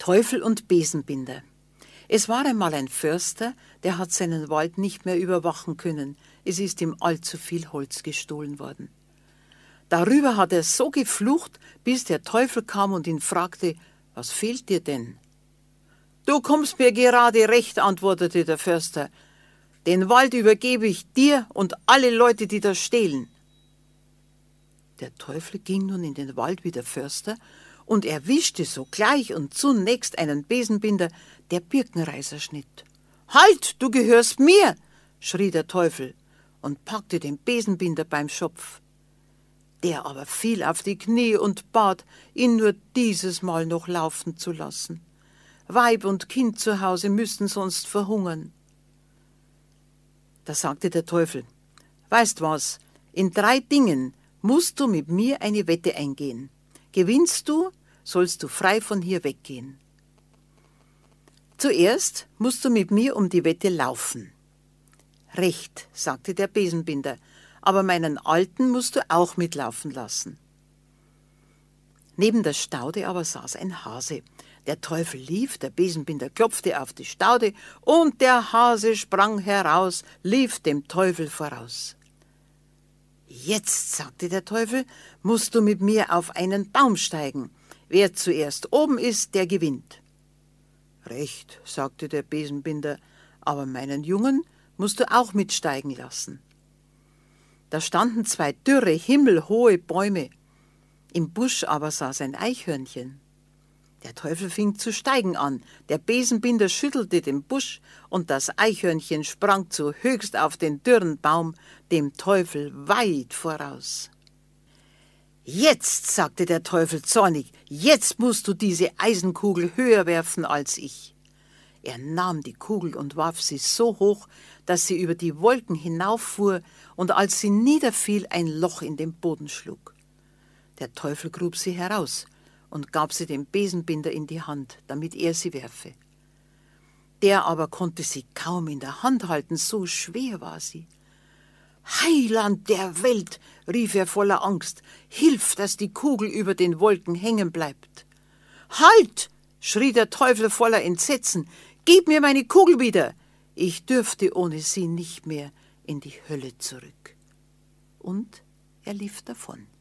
Teufel und Besenbinder. Es war einmal ein Förster, der hat seinen Wald nicht mehr überwachen können. Es ist ihm allzu viel Holz gestohlen worden. Darüber hat er so geflucht, bis der Teufel kam und ihn fragte, was fehlt dir denn? Du kommst mir gerade recht, antwortete der Förster. Den Wald übergebe ich dir und alle Leute, die da stehlen. Der Teufel ging nun in den Wald wie der Förster und erwischte sogleich und zunächst einen Besenbinder, der Birkenreiser schnitt. »Halt, du gehörst mir!« schrie der Teufel und packte den Besenbinder beim Schopf. Der aber fiel auf die Knie und bat, ihn nur dieses Mal noch laufen zu lassen. Weib und Kind zu Hause müssten sonst verhungern. Da sagte der Teufel, »Weißt was, in 3 Dingen musst du mit mir eine Wette eingehen. Gewinnst du, sollst du frei von hier weggehen. Zuerst musst du mit mir um die Wette laufen.« »Recht«, sagte der Besenbinder, »aber meinen Alten musst du auch mitlaufen lassen.« Neben der Staude aber saß ein Hase. Der Teufel lief, der Besenbinder klopfte auf die Staude und der Hase sprang heraus, lief dem Teufel voraus. »Jetzt«, sagte der Teufel, »musst du mit mir auf einen Baum steigen. Wer zuerst oben ist, der gewinnt.« »Recht«, sagte der Besenbinder, »aber meinen Jungen musst du auch mitsteigen lassen.« Da standen 2 dürre, himmelhohe Bäume. Im Busch aber saß ein Eichhörnchen. Der Teufel fing zu steigen an, der Besenbinder schüttelte den Busch und das Eichhörnchen sprang zuhöchst auf den dürren Baum, dem Teufel weit voraus. »Jetzt«, sagte der Teufel zornig, »jetzt musst du diese Eisenkugel höher werfen als ich.« Er nahm die Kugel und warf sie so hoch, dass sie über die Wolken hinauffuhr und als sie niederfiel, ein Loch in den Boden schlug. Der Teufel grub sie heraus und gab sie dem Besenbinder in die Hand, damit er sie werfe. Der aber konnte sie kaum in der Hand halten, so schwer war sie. »Heiland der Welt«, rief er voller Angst, »hilf, dass die Kugel über den Wolken hängen bleibt.« »Halt«, schrie der Teufel voller Entsetzen, »gib mir meine Kugel wieder! Ich dürfte ohne sie nicht mehr in die Hölle zurück.« Und er lief davon.